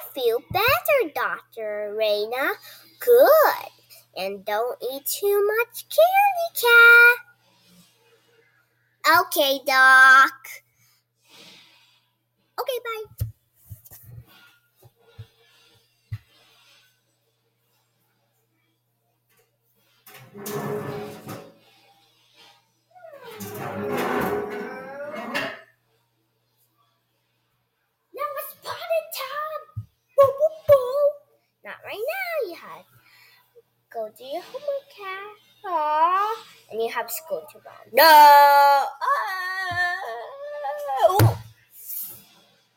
feel better, Dr. Raina. Good. And don't eat too much candy, Cat. Okay, Doc. Okay, bye. Now it's potty time. Boo, boo, boo. Not right now. You have to go do your homework, Cat. Aww. And you have school tomorrow. No.